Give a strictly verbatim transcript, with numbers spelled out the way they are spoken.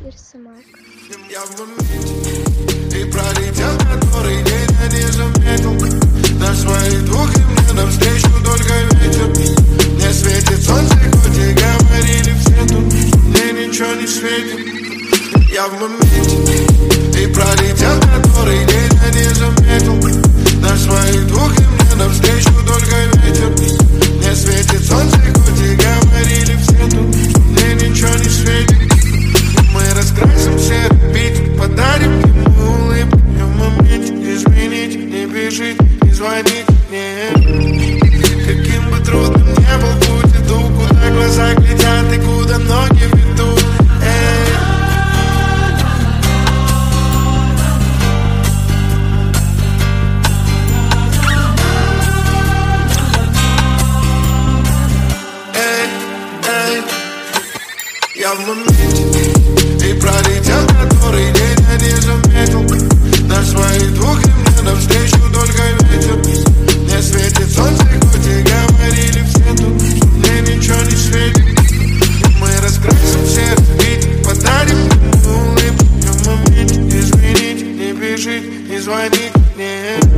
Самак. Я в моменте и пролетел, который день я не заметил. На своих двух и мне навстречу только ветер. Мне светит солнце, хоть и говорили все тут, что мне ничего не светит. Я в моменте и пролетел, который день я не заметил. На своих двух и мне навстречу только ветер. Мне светит солнце, хоть и говорили все тут, что мне ничего не светит. Мы раскрасим все бит, подарим ему улыбку. Я в моменте, изменить, не бежит, не звонить, нет. Каким бы трудным не был путь, иду, куда глаза глядят и куда ноги ведут. Эй. Эй, эй. Я в моменте и пролетел, который день я не заметил. На своих двух и мне навстречу только ветер. Мне светит солнце, хоть и говорили все тут, что мне ничего не светит. Мы раскрасим все бит, подарим ему улыбку. Я в моменте, изменить, не бежит, не звонить, нет.